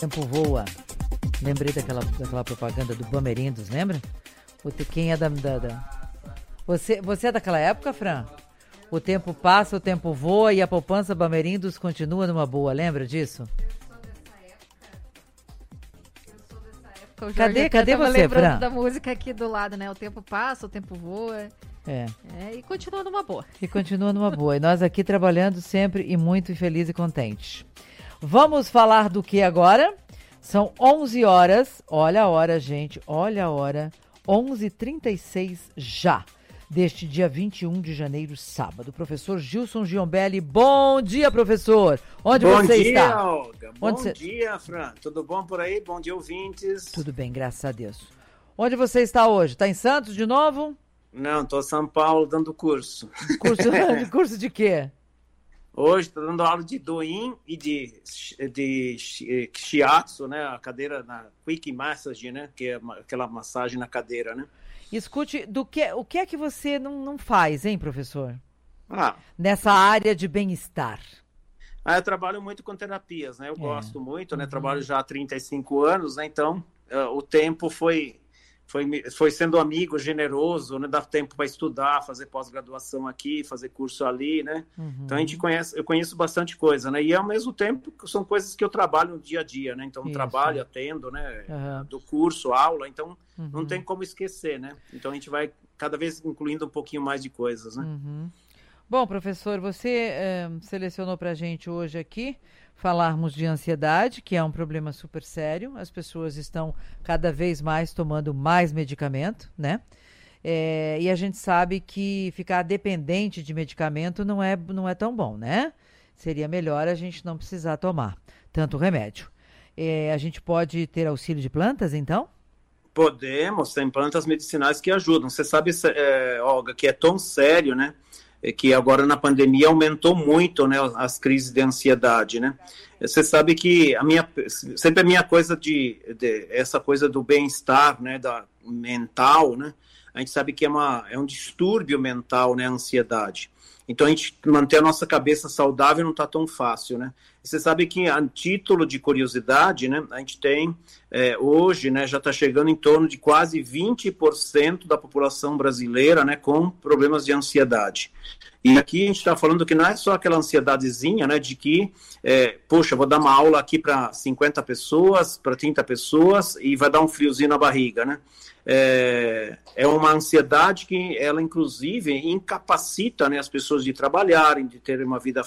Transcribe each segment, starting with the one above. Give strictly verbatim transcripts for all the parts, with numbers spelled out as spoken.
Tempo voa. Lembrei daquela, daquela propaganda do Bamerindos, lembra? O te, quem é da... da, da... Você, você é daquela época, Fran? O tempo passa, o tempo voa e a poupança Bamerindos continua numa boa. Lembra disso? Eu Cadê, cadê você, Fran? Da música aqui do lado, né? O tempo passa, o tempo voa. É. é. E continua numa boa. E continua numa boa. E nós aqui trabalhando sempre e muito feliz e contente. Vamos falar do que agora? São onze horas. Olha a hora, gente. Olha a hora. onze e trinta e seis já. Deste dia vinte e um de janeiro, sábado. Professor Gilson Giombelli, bom dia, professor. Onde bom você dia, está? Olga. Bom Onde você... dia, Fran. Tudo bom por aí? Bom dia, ouvintes. Tudo bem, graças a Deus. Onde você está hoje? Está em Santos de novo? Não, estou em São Paulo dando curso. Curso, curso de quê? Hoje estou dando aula de Douyin e de, de Shiatsu, né? A cadeira na Quick Massage, né? Que é aquela massagem na cadeira, né? Escute, do que, o que é que você não, não faz, hein, professor? Ah. Nessa área de bem-estar. Ah, eu trabalho muito com terapias, né? Eu é. gosto muito, né? Uhum. Trabalho já há trinta e cinco anos, né? Então, uh, o tempo foi, foi, foi sendo amigo, generoso, né? Dá tempo para estudar, fazer pós-graduação aqui, fazer curso ali, né? Uhum. Então, a gente conhece, eu conheço bastante coisa, né? E, ao mesmo tempo, são coisas que eu trabalho no dia a dia, né? Então, Isso. trabalho, atendo, né? Uhum. Do curso, aula, então... Uhum. Não tem como esquecer, né? Então a gente vai cada vez incluindo um pouquinho mais de coisas, né? Uhum. Bom, professor, você é, selecionou para a gente hoje aqui falarmos de ansiedade, que é um problema super sério. As pessoas estão cada vez mais tomando mais medicamento, né? É, e a gente sabe que ficar dependente de medicamento não é, não é tão bom, né? Seria melhor a gente não precisar tomar tanto remédio. É, a gente pode ter auxílio de plantas, então? Podemos, tem plantas medicinais que ajudam. Você sabe, é, Olga, que é tão sério, né? É que agora na pandemia aumentou muito, né? As crises de ansiedade, né? Você sabe que a minha, sempre a minha coisa de, de essa coisa do bem-estar, né? Da mental, né? A gente sabe que é, uma, é um distúrbio mental, né? A ansiedade. Então, a gente manter a nossa cabeça saudável não está tão fácil, né? Você sabe que, a título de curiosidade, né, a gente tem, é, hoje, né, já está chegando em torno de quase vinte por cento da população brasileira, né, com problemas de ansiedade. E aqui a gente está falando que não é só aquela ansiedadezinha, né, de que, é, poxa, vou dar uma aula aqui para cinquenta pessoas, para trinta pessoas, e vai dar um friozinho na barriga, né? É, é uma ansiedade que ela, inclusive, incapacita, né, as pessoas de trabalharem, de ter uma vida,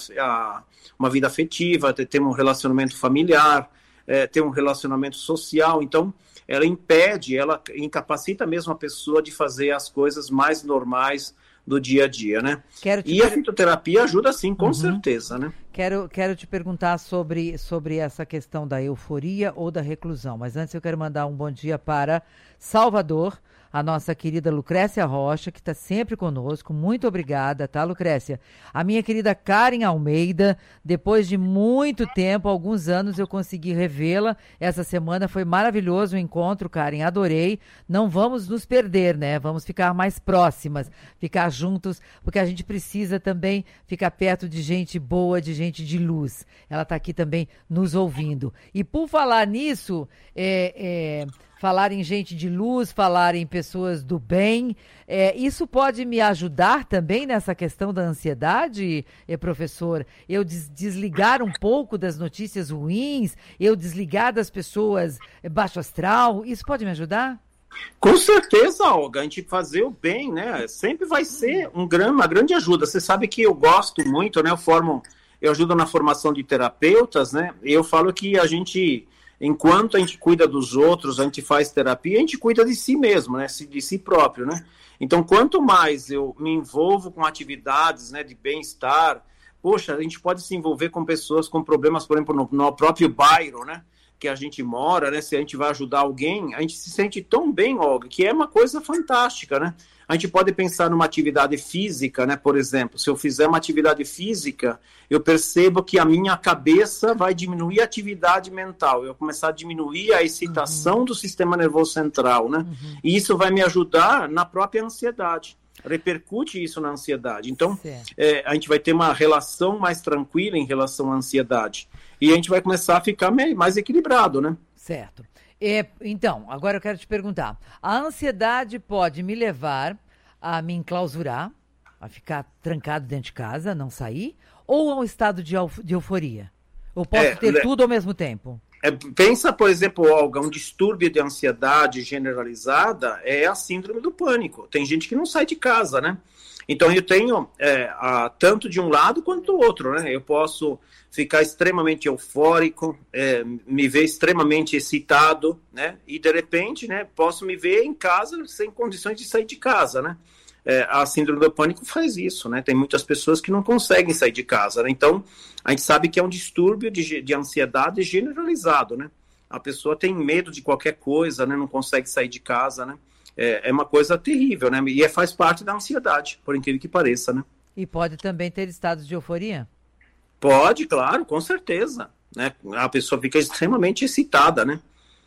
uma vida afetiva, de ter um relacionamento familiar, é, ter um relacionamento social. Então, ela impede, ela incapacita mesmo a pessoa de fazer as coisas mais normais do dia a dia, né? Quero te e per... a fitoterapia ajuda sim, com uhum. certeza, né? Quero, quero te perguntar sobre, sobre essa questão da euforia ou da reclusão, mas antes eu quero mandar um bom dia para Salvador, a nossa querida Lucrécia Rocha, que está sempre conosco. Muito obrigada, tá, Lucrécia? A minha querida Karen Almeida, depois de muito tempo, alguns anos, eu consegui revê-la. Essa semana foi maravilhoso o encontro, Karen, adorei. Não vamos nos perder, né? Vamos ficar mais próximas, ficar juntos, porque a gente precisa também ficar perto de gente boa, de gente de luz. Ela está aqui também nos ouvindo. E por falar nisso, é... é... falar em gente de luz, falar em pessoas do bem, é, isso pode me ajudar também nessa questão da ansiedade, é, professor? Eu des- desligar um pouco das notícias ruins, eu desligar das pessoas baixo astral, isso pode me ajudar? Com certeza, Olga, a gente fazer o bem, né, sempre vai ser um gran, uma grande ajuda. Você sabe que eu gosto muito, né, eu formo, eu ajudo na formação de terapeutas, né, e eu falo que a gente... Enquanto a gente cuida dos outros, a gente faz terapia, a gente cuida de si mesmo, né? De si próprio, né? Então, quanto mais eu me envolvo com atividades, né, de bem-estar, poxa, a gente pode se envolver com pessoas com problemas, por exemplo, no, no próprio bairro, né? Que a gente mora, né? Se a gente vai ajudar alguém, a gente se sente tão bem, Olga, que é uma coisa fantástica, né? A gente pode pensar numa atividade física, né? Por exemplo, se eu fizer uma atividade física, eu percebo que a minha cabeça vai diminuir a atividade mental, eu vou começar a diminuir a excitação uhum. do sistema nervoso central, né? Uhum. E isso vai me ajudar na própria ansiedade. repercute isso na ansiedade. Então, é, a gente vai ter uma relação mais tranquila em relação à ansiedade. E a gente vai começar a ficar mais equilibrado, né? Certo. É, então, agora eu quero te perguntar. A ansiedade pode me levar a me enclausurar, a ficar trancado dentro de casa, não sair, ou a um estado de, eu, de euforia? Ou posso é, ter é, tudo ao mesmo tempo? É, pensa, por exemplo, Olga, um distúrbio de ansiedade generalizada é a síndrome do pânico. Tem gente que não sai de casa, né? Então eu tenho é, a, tanto de um lado quanto do outro, né? Eu posso ficar extremamente eufórico, é, me ver extremamente excitado, né? E de repente, né, posso me ver em casa sem condições de sair de casa, né? É, a síndrome do pânico faz isso, né? Tem muitas pessoas que não conseguem sair de casa, né? Então, a gente sabe que é um distúrbio de, de ansiedade generalizado, né? A pessoa tem medo de qualquer coisa, né? Não consegue sair de casa, né? É, é uma coisa terrível, né? E é, faz parte da ansiedade, por incrível que pareça, né? E pode também ter estados de euforia? Pode, claro, com certeza, né? A pessoa fica extremamente excitada, né?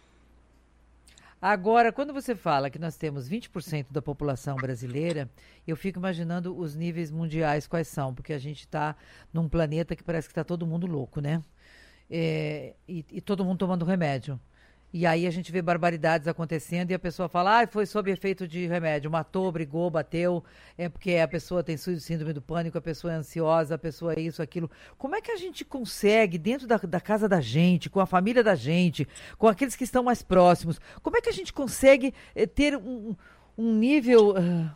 Agora, quando você fala que nós temos vinte por cento da população brasileira, eu fico imaginando os níveis mundiais quais são, porque a gente está num planeta que parece que está todo mundo louco, né? É, e, e todo mundo tomando remédio. E aí a gente vê barbaridades acontecendo e a pessoa fala, ah, foi sob efeito de remédio, matou, brigou, bateu, é porque a pessoa tem síndrome do pânico, a pessoa é ansiosa, a pessoa é isso, aquilo. Como é que a gente consegue, dentro da, da casa da gente, com a família da gente, com aqueles que estão mais próximos, como é que a gente consegue é, ter um, um nível uh,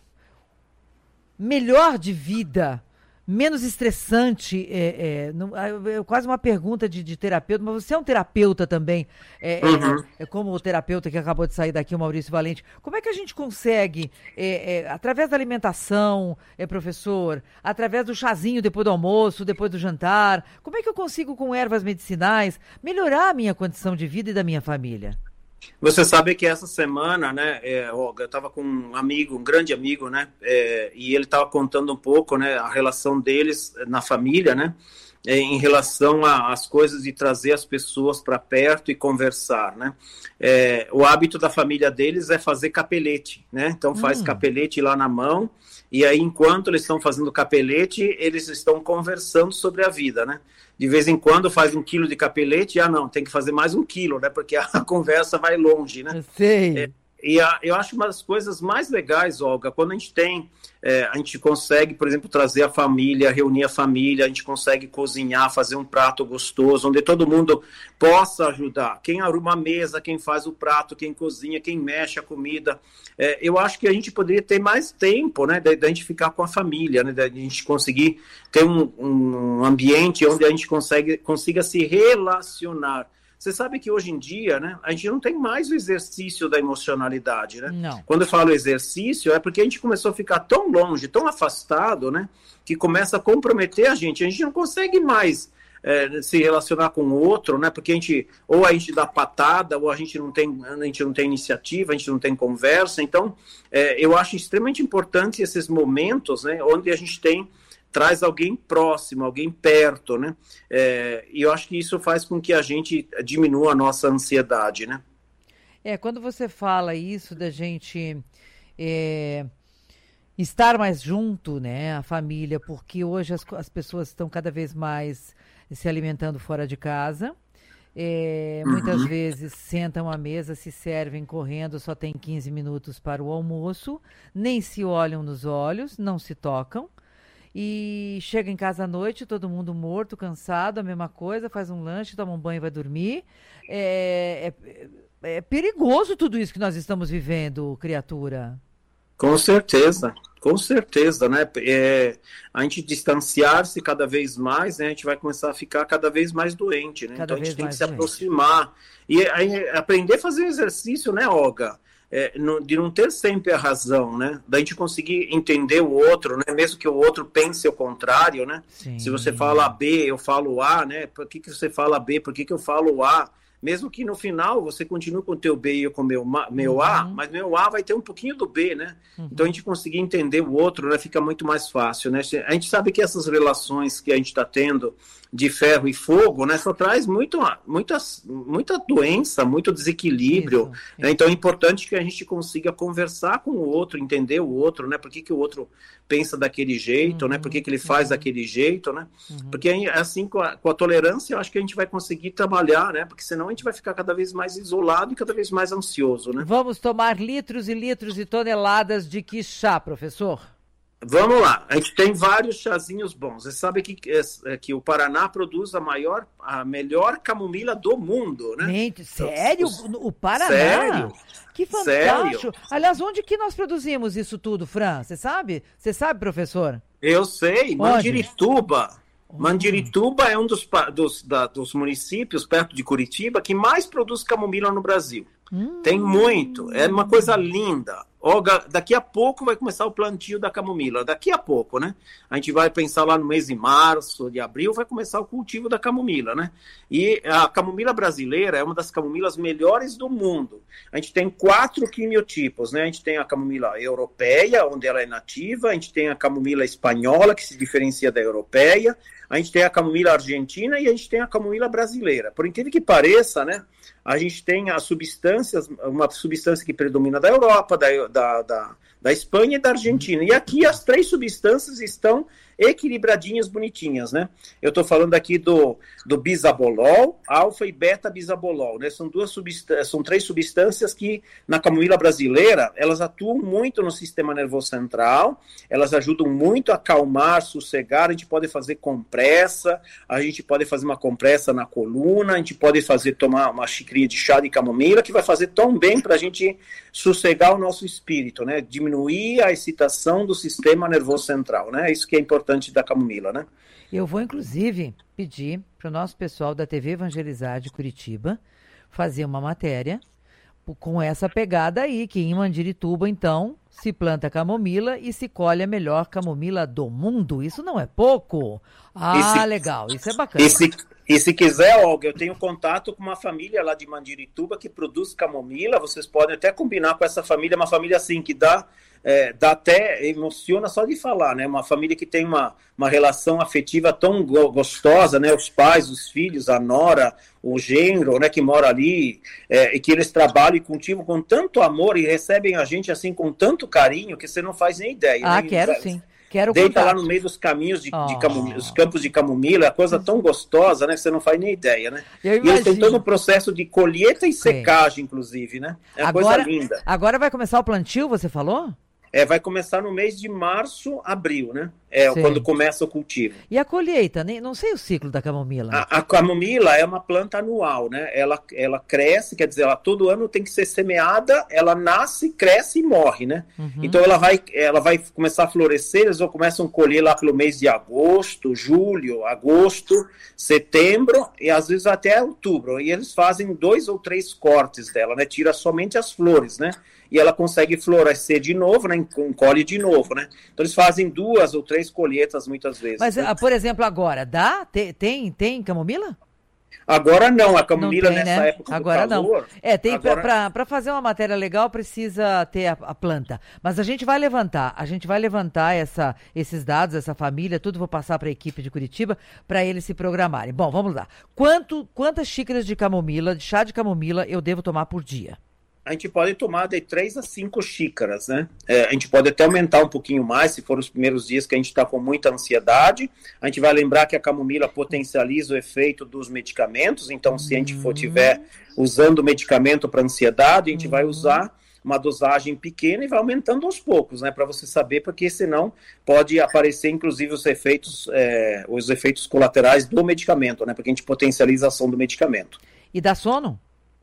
melhor de vida, menos estressante, é, é, não, é quase uma pergunta de, de terapeuta, mas você é um terapeuta também, é, uhum. é, é como o terapeuta que acabou de sair daqui, o Maurício Valente. Como é que a gente consegue, é, é, através da alimentação, é, professor, através do chazinho depois do almoço, depois do jantar, como é que eu consigo, com ervas medicinais, melhorar a minha condição de vida e da minha família? Você sabe que essa semana, né, é, Olga, eu estava com um amigo, um grande amigo, né, é, e ele estava contando um pouco, né, a relação deles na família, né, é, em relação às coisas de trazer as pessoas para perto e conversar, né. É, o hábito da família deles é fazer capelete, né, então faz hum. capelete lá na mão, e aí enquanto eles estão fazendo capelete, eles estão conversando sobre a vida, né. De vez em quando faz um quilo de capelete, ah não, tem que fazer mais um quilo, né, porque a conversa vai longe, né. Eu sei. É, e a, eu acho uma das coisas mais legais, Olga, quando a gente tem, é, a gente consegue, por exemplo, trazer a família, reunir a família, a gente consegue cozinhar, fazer um prato gostoso, onde todo mundo possa ajudar. Quem arruma a mesa, quem faz o prato, quem cozinha, quem mexe a comida. É, eu acho que a gente poderia ter mais tempo, né, da, da gente ficar com a família, né, da gente conseguir ter um, um ambiente onde a gente consegue, consiga se relacionar. Você sabe que hoje em dia, né, a gente não tem mais o exercício da emocionalidade, né? Não. Quando eu falo exercício, é porque a gente começou a ficar tão longe, tão afastado, né, que começa a comprometer a gente. A gente não consegue mais é, se relacionar com o outro, né, porque a gente, ou a gente dá patada, ou a gente não tem, a gente não tem iniciativa, a gente não tem conversa. Então, é, eu acho extremamente importante esses momentos, né, onde a gente tem traz alguém próximo, alguém perto, né? É, e eu acho que isso faz com que a gente diminua a nossa ansiedade, né? É, quando você fala isso da gente é, estar mais junto, né, a família, porque hoje as, as pessoas estão cada vez mais se alimentando fora de casa, é, muitas uhum. vezes sentam à mesa, se servem correndo, só tem quinze minutos para o almoço, nem se olham nos olhos, não se tocam, e chega em casa à noite, todo mundo morto, cansado, a mesma coisa, faz um lanche, toma um banho e vai dormir. É, é, é perigoso tudo isso que nós estamos vivendo, criatura. Com certeza, com certeza, né? É, a gente distanciar-se cada vez mais, né? A gente vai começar a ficar cada vez mais doente, né? Cada então a gente tem que se doente. aproximar. E aí, aprender a fazer exercício, né, Olga? É, no, de não ter sempre a razão, né? Da gente conseguir entender o outro, né? Mesmo que o outro pense o contrário, né? Sim. Se você fala B, eu falo A, né? Por que, que você fala B? Por que, que eu falo A? Mesmo que no final você continue com o teu B e eu com o meu, meu A, Uhum. mas meu A vai ter um pouquinho do B, né? Uhum. Então a gente conseguir entender o outro, né, fica muito mais fácil, né? A gente sabe que essas relações que a gente está tendo de ferro e fogo, né, só traz muito, muitas, muita doença, muito desequilíbrio. Isso, né? Então é importante que a gente consiga conversar com o outro, entender o outro, né? Por que, que o outro pensa daquele jeito, Uhum, né? Por que, que ele faz uhum. daquele jeito, né? Uhum. Porque aí, assim, com a, com a tolerância, eu acho que a gente vai conseguir trabalhar, né? Porque senão a gente vai ficar cada vez mais isolado e cada vez mais ansioso, né? Vamos tomar litros e litros e toneladas de que chá, professor? Vamos lá, a gente tem vários chazinhos bons. Você sabe que, é, que o Paraná produz a maior, a melhor camomila do mundo, né? Gente, sério? O Paraná? Sério? Que fantástico! Sério? Aliás, onde que nós produzimos isso tudo, Fran? Você sabe? Você sabe, professor? Eu sei, Onde? Mandirituba. Mandirituba é um dos, dos, da, dos municípios perto de Curitiba que mais produz camomila no Brasil. Hum. Tem muito, é uma coisa linda. Olga, daqui a pouco vai começar o plantio da camomila, daqui a pouco, né? A gente vai pensar lá no mês de março, de abril, vai começar o cultivo da camomila, né? E a camomila brasileira é uma das camomilas melhores do mundo. A gente tem quatro quimiotipos, né? A gente tem a camomila europeia, onde ela é nativa, a gente tem a camomila espanhola, que se diferencia da europeia, a gente tem a camomila argentina e a gente tem a camomila brasileira. Por incrível que pareça, né? A gente tem as substâncias, uma substância que predomina da Europa, da, da, da, da Espanha e da Argentina. E aqui as três substâncias estão equilibradinhas, bonitinhas, né? Eu estou falando aqui do, do bisabolol, alfa e beta bisabolol, né? São duas substâncias, são três substâncias que na camomila brasileira, elas atuam muito no sistema nervoso central, elas ajudam muito a acalmar, sossegar, a gente pode fazer compressa, a gente pode fazer uma compressa na coluna, a gente pode fazer, tomar uma xicrinha de chá de camomila, que vai fazer tão bem para a gente sossegar o nosso espírito, né? Diminuir a excitação do sistema nervoso central, né? Isso que é importante da camomila, né? Eu vou, inclusive, pedir para o nosso pessoal da T V Evangelizar de Curitiba fazer uma matéria com essa pegada aí, que em Mandirituba, então, se planta camomila e se colhe a melhor camomila do mundo. Isso não é pouco. Ah, se, legal. Isso é bacana. E se, e se quiser, Olga, eu tenho contato com uma família lá de Mandirituba que produz camomila. Vocês podem até combinar com essa família, uma família assim que dá... É, dá até, emociona só de falar, né? Uma família que tem uma, uma relação afetiva tão gostosa, né? Os pais, os filhos, a nora, o genro, né? Que mora ali, é, e que eles trabalham e cultivam com tanto amor e recebem a gente assim com tanto carinho que você não faz nem ideia. Ah, né? quero sim. Quero Deita contato. lá no meio dos caminhos de, oh. de camomila, os campos de camomila, coisa tão gostosa, né? Que você não faz nem ideia, né? Eu e eles têm todo o processo de colheita e secagem, Sim. inclusive, né? É uma agora, coisa linda. Agora vai começar o plantio, você falou? É, vai começar no mês de março, abril, né? É Sim. quando começa o cultivo. E a colheita? Nem, não sei o ciclo da camomila. A, a camomila é uma planta anual, né? Ela, ela cresce, quer dizer, ela todo ano tem que ser semeada, ela nasce, cresce e morre, né? Uhum. Então ela vai, ela vai começar a florescer, eles vão, começam a colher lá pelo mês de agosto, julho, agosto, setembro e às vezes até outubro. E eles fazem dois ou três cortes dela, né? Tira somente as flores, né? E ela consegue florescer de novo, né? Colhe de novo, né? Então eles fazem duas ou três colheitas muitas vezes. Mas, né? por exemplo, agora, dá? Tem, tem, tem camomila? Agora não, a camomila não tem, nessa né? época agora do calor... Não. É, tem agora... para fazer uma matéria legal precisa ter a, a planta. Mas a gente vai levantar, a gente vai levantar essa, esses dados, essa família, tudo vou passar para a equipe de Curitiba para eles se programarem. Bom, vamos lá. Quanto, quantas xícaras de camomila, de chá de camomila eu devo tomar por dia? A gente pode tomar de três a cinco xícaras, né? É, a gente pode até aumentar um pouquinho mais, se for os primeiros dias que a gente está com muita ansiedade. A gente vai lembrar que a camomila potencializa o efeito dos medicamentos, então se a gente for tiver usando medicamento para ansiedade, a gente vai usar uma dosagem pequena e vai aumentando aos poucos, né? Para você saber, porque senão pode aparecer, inclusive, os efeitos, é, os efeitos colaterais do medicamento, né? Porque a gente potencializa a ação do medicamento. E dá sono?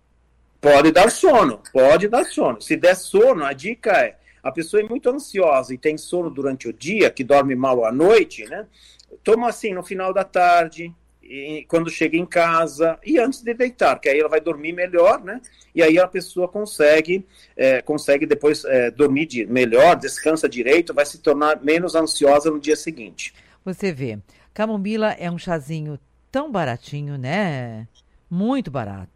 Pode dar sono, pode dar sono. Se der sono, a dica é, a pessoa é muito ansiosa e tem sono durante o dia, que dorme mal à noite, né? Toma assim no final da tarde, e quando chega em casa e antes de deitar, que aí ela vai dormir melhor, né? E aí a pessoa consegue, é, consegue depois é, dormir de, melhor, descansa direito, vai se tornar menos ansiosa no dia seguinte. Você vê, camomila é um chazinho tão baratinho, né? Muito barato.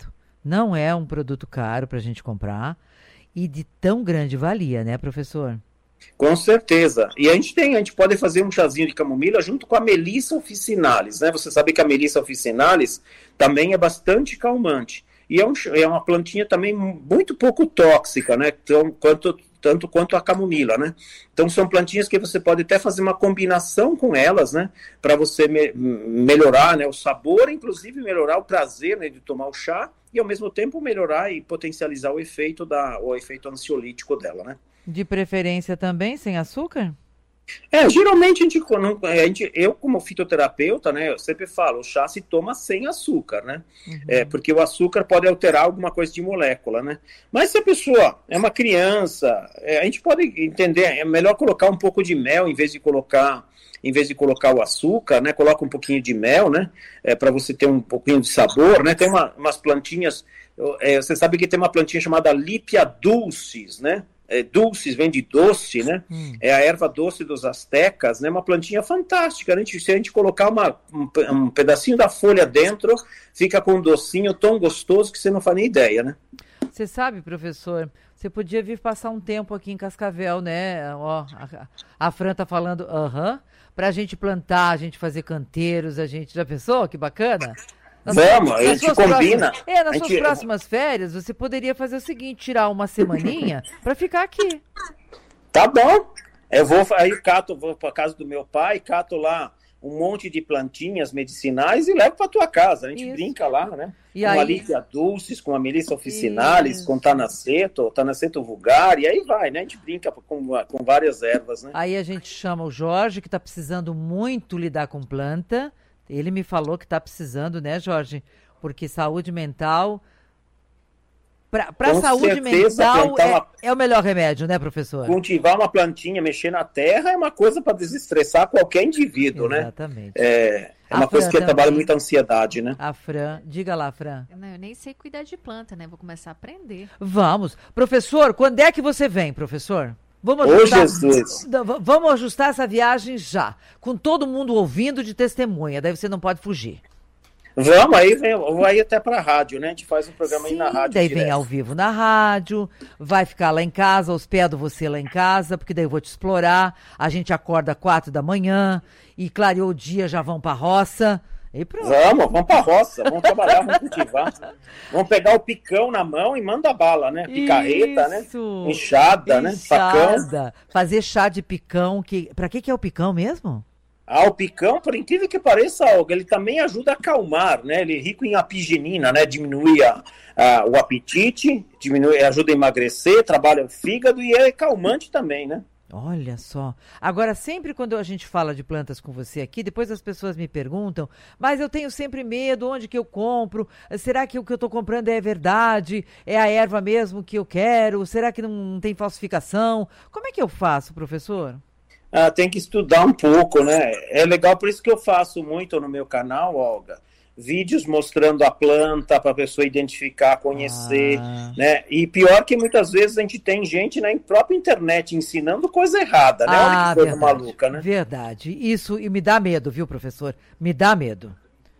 Não é um produto caro para a gente comprar e de tão grande valia, né, professor? Com certeza. E a gente tem, a gente pode fazer um chazinho de camomila junto com a Melissa officinalis, né? Você sabe que a Melissa officinalis também é bastante calmante. E é, um, é uma plantinha também muito pouco tóxica, né? Então, quanto, tanto quanto a camomila, né? Então, são plantinhas que você pode até fazer uma combinação com elas, né? Para você me, melhorar, né, o sabor, inclusive melhorar o prazer, né, de tomar o chá e, ao mesmo tempo, melhorar e potencializar o efeito, da, o efeito ansiolítico dela, né? De preferência também sem açúcar? É, geralmente a gente, a gente, eu como fitoterapeuta, né, eu sempre falo, o chá se toma sem açúcar, né, uhum. é, porque o açúcar pode alterar alguma coisa de molécula, né, mas se a pessoa é uma criança, é, a gente pode entender, é melhor colocar um pouco de mel em vez de colocar, em vez de colocar o açúcar, né, coloca um pouquinho de mel, né, é, para você ter um pouquinho de sabor, né, tem uma, umas plantinhas, é, você sabe que tem uma plantinha chamada Lipia dulcis, né, É, dulces, vem de doce, né? Hum. É a erva doce dos astecas, né? Uma plantinha fantástica. A gente, se a gente colocar uma, um, um pedacinho da folha dentro, fica com um docinho tão gostoso que você não faz nem ideia, né? Você sabe, professor, você podia vir passar um tempo aqui em Cascavel, né? Ó, a, a Fran tá falando, aham, uh-huh, pra gente plantar, a gente fazer canteiros, a gente, já pensou? Que bacana! Nas, Vamos, a gente combina. Próximas, é, nas a suas gente... próximas férias, você poderia fazer o seguinte, tirar uma semaninha para ficar aqui. Tá bom. Eu vou, aí cato, vou para casa do meu pai, cato lá um monte de plantinhas medicinais e levo para tua casa. A gente Isso. brinca lá, né? E com aí... a Lipia dulcis, com a Melissa officinalis, Isso. com Tanaceto, Tanaceto vulgar, e aí vai, né? A gente brinca com, com várias ervas, né? Aí a gente chama o Jorge, que está precisando muito lidar com planta. Ele me falou que está precisando, né, Jorge? Porque saúde mental... Para a saúde mental é, uma... é o melhor remédio, né, professor? Cultivar uma plantinha, mexer na terra é uma coisa para desestressar qualquer indivíduo, Exatamente. né? É, é uma coisa que também trabalha muita ansiedade, né? A Fran, diga lá, Fran. Não, eu nem sei cuidar de planta, né? Vou começar a aprender. Vamos. Professor, quando é que você vem, professor? Vamos ajustar, Ô, Jesus. Vamos ajustar essa viagem já, com todo mundo ouvindo de testemunha, daí você não pode fugir. Vamos, aí vem, vai até pra rádio, né? A gente faz um programa Sim, aí na rádio. Daí direto. Vem ao vivo na rádio, vai ficar lá em casa, hospedo você lá em casa, porque daí eu vou te explorar. A gente acorda às quatro da manhã e clareou o dia, já vão pra roça. E pronto. Vamos, vamos pra roça, vamos trabalhar, vamos cultivar. Vamos pegar o picão na mão e manda bala, né? Picarreta, Isso. né? Enxada, Enxada, né? Facão. Fazer chá de picão, que... pra que que é o picão mesmo? Ah, o picão, por incrível que pareça, Olga, ele também ajuda a acalmar, né? Ele é rico em apigenina, né? Diminui a, a, o apetite, diminui, ajuda a emagrecer, trabalha o fígado e é calmante também, né? Olha só. Agora, sempre quando a gente fala de plantas com você aqui, depois as pessoas me perguntam, mas eu tenho sempre medo, onde que eu compro? Será que o que eu estou comprando é verdade? É a erva mesmo que eu quero? Será que não tem falsificação? Como é que eu faço, professor? Ah, tem que estudar um pouco, né? É legal, por isso que eu faço muito no meu canal, Olga, vídeos mostrando a planta para a pessoa identificar, conhecer, ah. né? E pior que muitas vezes a gente tem gente na própria internet ensinando coisa errada, né? Ah, Olha que coisa verdade, maluca, né? Verdade. Isso e me dá medo, viu, professor? Me dá medo.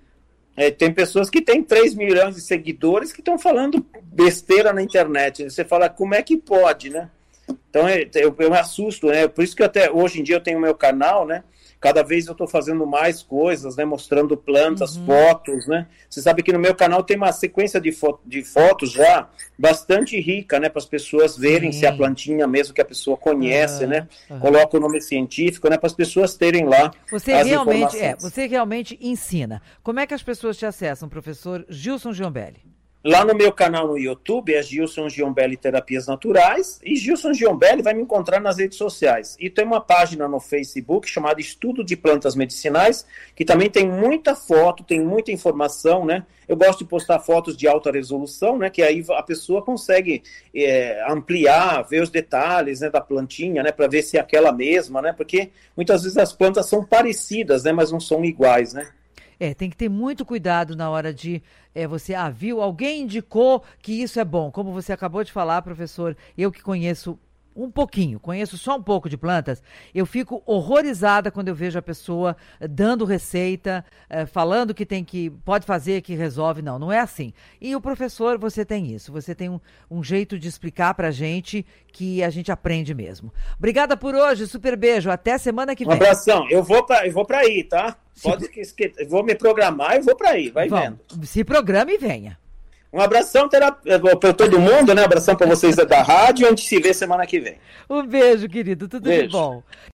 É, tem pessoas que têm três milhões de seguidores que estão falando besteira na internet. Você fala, como é que pode, né? Então eu, eu me assusto, né? Por isso que até hoje em dia eu tenho o meu canal, né? Cada vez eu estou fazendo mais coisas, né? Mostrando plantas, uhum. fotos, né? Você sabe que no meu canal tem uma sequência de, fo- de fotos já bastante rica, né? Para as pessoas verem Sim. se a plantinha mesmo que a pessoa conhece, uhum. né? Uhum. Coloca o nome científico, né? Para as pessoas terem lá você as realmente, informações. É, você realmente ensina. Como é que as pessoas te acessam, professor Gilson Giombelli? Lá no meu canal no YouTube é Gilson Giombelli Terapias Naturais e Gilson Giombelli vai me encontrar nas redes sociais. E tem uma página no Facebook chamada Estudo de Plantas Medicinais, que também tem muita foto, tem muita informação, né? Eu gosto de postar fotos de alta resolução, né? Que aí a pessoa consegue é, ampliar, ver os detalhes, né, da plantinha, né? Para ver se é aquela mesma, né? Porque muitas vezes as plantas são parecidas, né? Mas não são iguais, né? É, tem que ter muito cuidado na hora de é, você, ah, viu, alguém indicou que isso é bom. Como você acabou de falar, professor, eu que conheço um pouquinho, conheço só um pouco de plantas, eu fico horrorizada quando eu vejo a pessoa dando receita, eh, falando que tem que, pode fazer, que resolve. Não, não é assim. E o professor, você tem isso, você tem um, um jeito de explicar pra gente que a gente aprende mesmo. Obrigada por hoje, super beijo, até semana que vem. Um abração, eu vou pra, eu vou pra aí, tá? Pode que, eu vou me programar e vou pra aí, vai Vamos, vendo. se programe e venha. Um abração para todo mundo, né? Um abração para vocês da rádio e a gente se vê semana que vem. Um beijo, querido. Tudo beijo. de bom.